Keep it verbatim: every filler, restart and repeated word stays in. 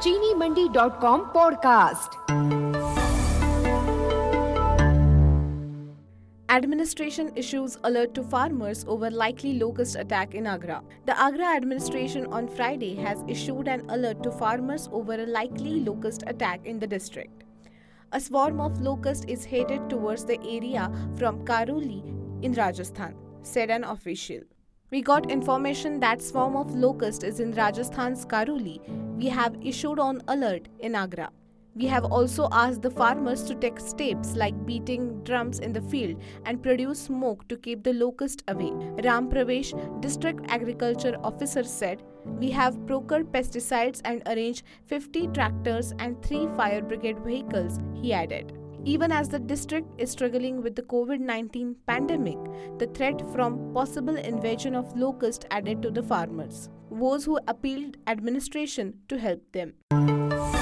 चीनी Mandi dot com podcast. Administration issues alert to farmers over likely locust attack in Agra. The Agra administration on Friday has issued an alert to farmers over a likely locust attack in the district. A swarm of locusts is headed towards the area from Karoli in Rajasthan, said an official. We got information that swarm of locust is in Rajasthan's Karoli. We have issued an alert in Agra. We have also asked the farmers to take steps like beating drums in the field and produce smoke to keep the locust away. Ram Pravesh, district agriculture officer, said, "We have procured pesticides and arranged fifty tractors and three fire brigade vehicles," he added. Even as the district is struggling with the covid nineteen pandemic, the threat from possible invasion of locusts added to the farmers, those who appealed administration to help them.